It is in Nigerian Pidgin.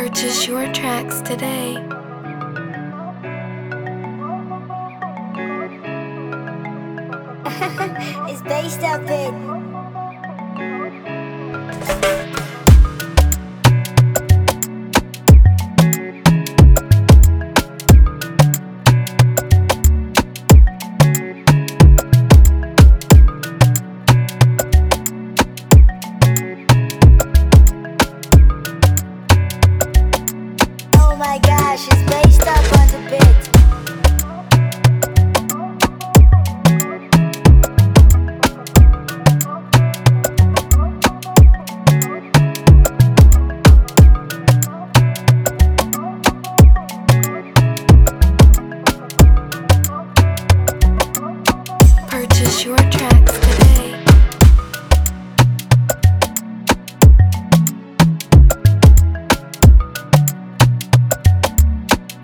Purchase your tracks today. It's based up it. Oh my gosh, it's based up on the bit. Purchase your tracks